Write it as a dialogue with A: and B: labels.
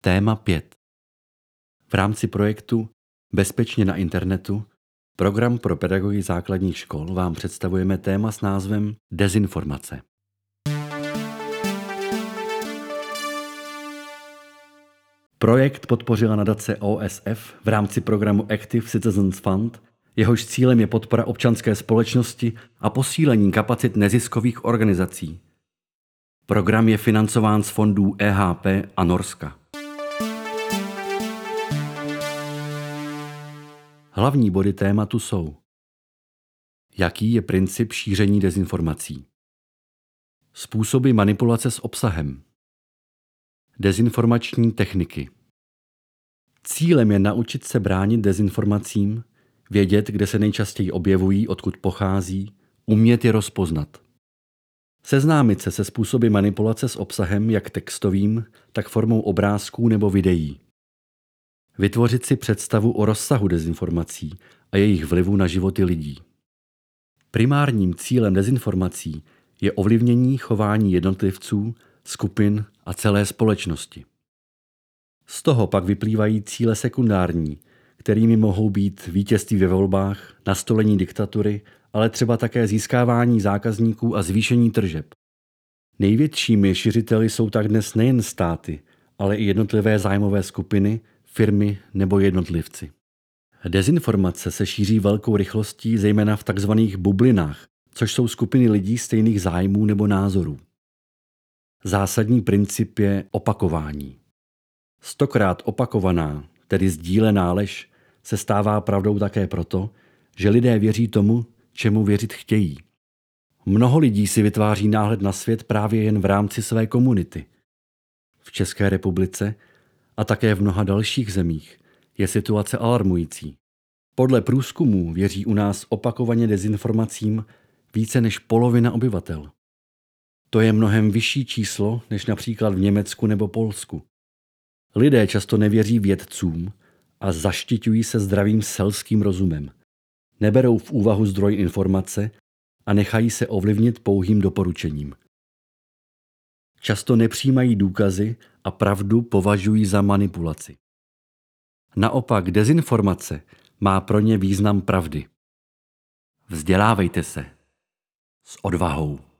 A: Téma 5. V rámci projektu Bezpečně na internetu, program pro pedagogy základních škol, vám představujeme téma s názvem Dezinformace. Projekt podpořila nadace OSF v rámci programu Active Citizens Fund, jehož cílem je podpora občanské společnosti a posílení kapacit neziskových organizací. Program je financován z fondů EHP a Norska. Hlavní body tématu jsou: jaký je princip šíření dezinformací, způsoby manipulace s obsahem, dezinformační techniky. Cílem je naučit se bránit dezinformacím, vědět, kde se nejčastěji objevují, odkud pochází, umět je rozpoznat. Seznámit se způsoby manipulace s obsahem jak textovým, tak formou obrázků nebo videí. Vytvořit si představu o rozsahu dezinformací a jejich vlivu na životy lidí. Primárním cílem dezinformací je ovlivnění chování jednotlivců, skupin a celé společnosti. Z toho pak vyplývají cíle sekundární, kterými mohou být vítězství ve volbách, nastolení diktatury, ale třeba také získávání zákazníků a zvýšení tržeb. Největšími šiřiteli jsou tak dnes nejen státy, ale i jednotlivé zájmové skupiny, firmy nebo jednotlivci. Dezinformace se šíří velkou rychlostí zejména v tzv. Bublinách, což jsou skupiny lidí stejných zájmů nebo názorů. Zásadní princip je opakování. 100krát opakovaná, tedy sdílená lež, se stává pravdou také proto, že lidé věří tomu, čemu věřit chtějí. Mnoho lidí si vytváří náhled na svět právě jen v rámci své komunity. V České republice a také v mnoha dalších zemích je situace alarmující. Podle průzkumů věří u nás opakovaně dezinformacím více než polovina obyvatel. To je mnohem vyšší číslo než například v Německu nebo Polsku. Lidé často nevěří vědcům a zaštiťují se zdravým selským rozumem. Neberou v úvahu zdroj informace a nechají se ovlivnit pouhým doporučením. Často nepřijímají důkazy a pravdu považují za manipulaci. Naopak dezinformace má pro ně význam pravdy. Vzdělávejte se s odvahou.